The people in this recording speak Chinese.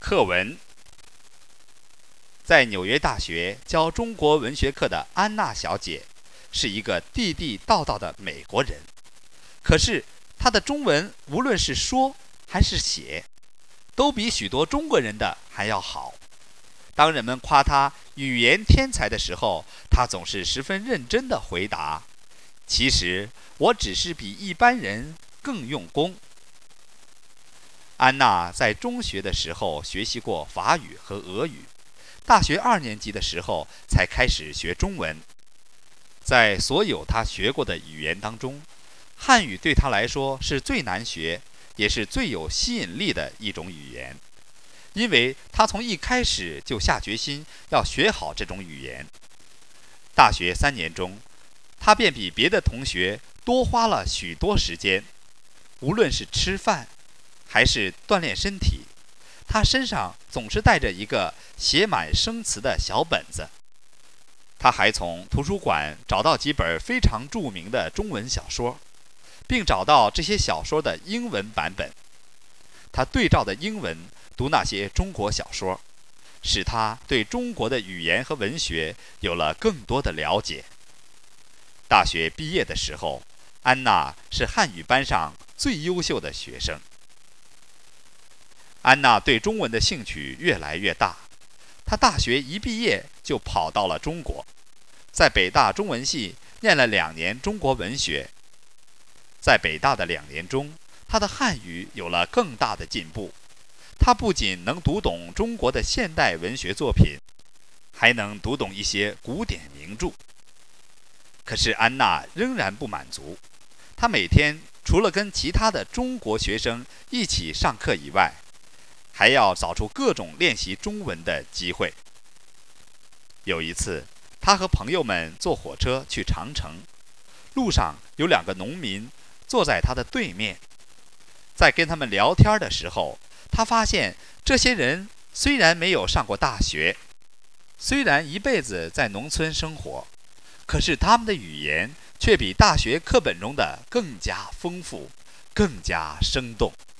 课文。在纽约大学教中国文学课的安娜小姐，是一个地地道道的美国人。可是她的中文无论是说还是写，都比许多中国人的还要好。当人们夸她语言天才的时候，她总是十分认真地回答：“其实我只是比一般人更用功。”安娜在中学的时候学习过法语和俄语，大学2年级的时候才开始学中文。在所有她学过的语言当中，汉语对她来说是最难学，也是最有吸引力的一种语言，因为她从一开始就下决心要学好这种语言。大学3年中，她便比别的同学多花了许多时间，无论是吃饭还是锻炼身体，他身上总是带着一个写满生词的小本子。他还从图书馆找到几本非常著名的中文小说，并找到这些小说的英文版本。他对照的英文读那些中国小说，使他对中国的语言和文学有了更多的了解。大学毕业的时候，安娜是汉语班上最优秀的学生。安娜对中文的兴趣越来越大，她大学一毕业就跑到了中国，在北大中文系念了2年中国文学。在北大的2年中，她的汉语有了更大的进步。她不仅能读懂中国的现代文学作品，还能读懂一些古典名著。可是安娜仍然不满足，她每天除了跟其他的中国学生一起上课以外，还要找出各种练习中文的机会。有一次，他和朋友们坐火车去长城，路上有2个农民坐在他的对面。在跟他们聊天的时候，他发现这些人虽然没有上过大学，虽然一辈子在农村生活，可是他们的语言却比大学课本中的更加丰富，更加生动。